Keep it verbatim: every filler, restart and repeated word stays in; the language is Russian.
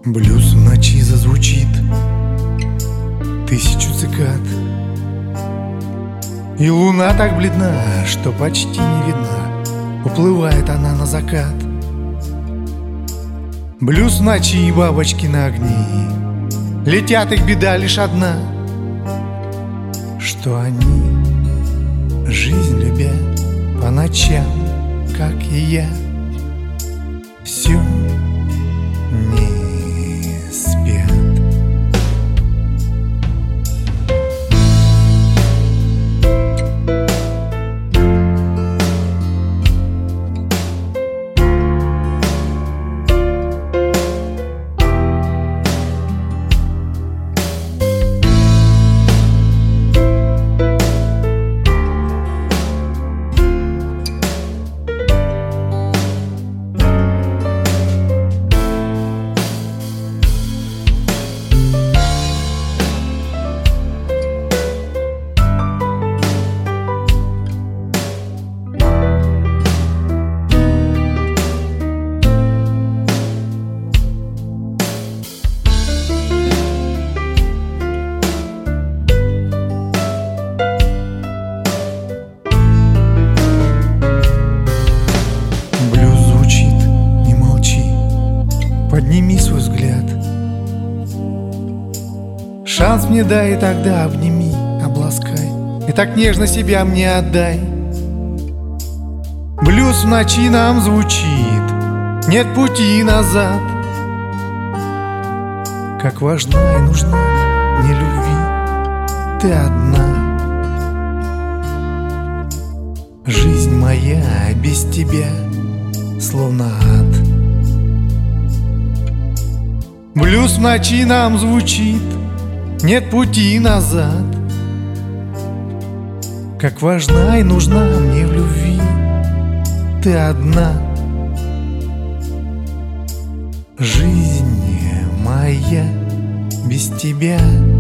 Блюз в ночи зазвучит тысячу цикад, и луна так бледна, что почти не видна. Уплывает она на закат. Блюз в ночи и бабочки на огни, летят, их беда лишь одна, что они, жизнь любя, по ночам, как и я, все не спят. Подними свой взгляд, шанс мне дай, и тогда обними, обласкай, и так нежно себя мне отдай. Блюз в ночи нам звучит, нет пути назад. Как важна и нужна мне любви, ты одна. Жизнь моя без тебя словно ад. Блюз в ночи нам звучит, нет пути назад. Как важна и нужна мне в любви, ты одна. Жизнь моя без тебя